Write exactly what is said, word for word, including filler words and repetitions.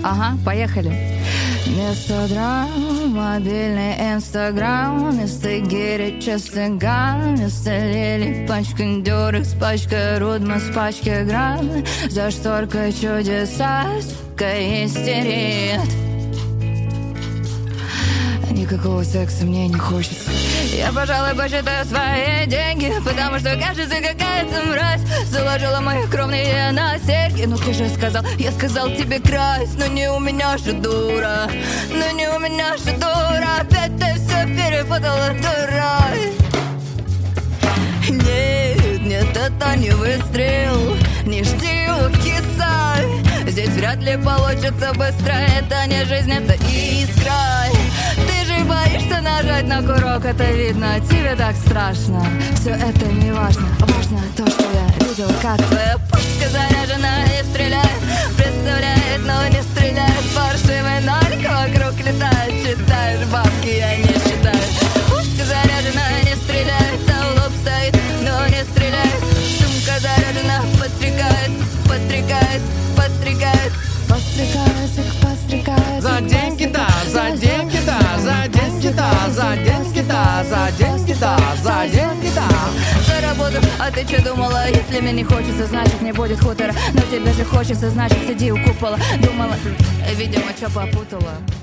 Ага, поехали. Вместо драм, мобильный инстаграм, вместо гири чистый ган, вместо лилий пачка дюрекс, пачка рудмас, пачка гран. За шторкой чудеса, сука, истерит. Никакого секса мне не хочется. Я, пожалуй, посчитаю свои деньги, потому что, кажется, какая-то мразь заложила мои кровные на серьги. Ну ты же сказал, я сказал тебе красть. Но не у меня же дура, но не у меня же дура. Опять ты все перепутала, дура. Нет, нет, это не выстрел, не жди у киса. Здесь вряд ли получится быстро, это не жизнь, это искра. Ты же боишься нажать на курок, это видно, тебе так страшно. Все это не важно, важно то, что я видел, как твоя пушка заряжена и стреляет. Представляет, но не стреляет, паршивый нолик вокруг летает. Считаешь бабки, я не считаю. Пушка заряжена, не стреляет, а в лоб стоит, но не стреляет. Сумка заряжена, подстрекает, подстрекает, подстрекает. Подстрекается, подстрекается. За деньги-то, за деньги-то, за деньги-то, за деньги-то, за деньги-то, за деньги-то. За работу, а ты что думала? Если мне не хочется, значит не будет хутора. Но тебе же хочется, значит сиди у купола. Думала, видимо, что попутала.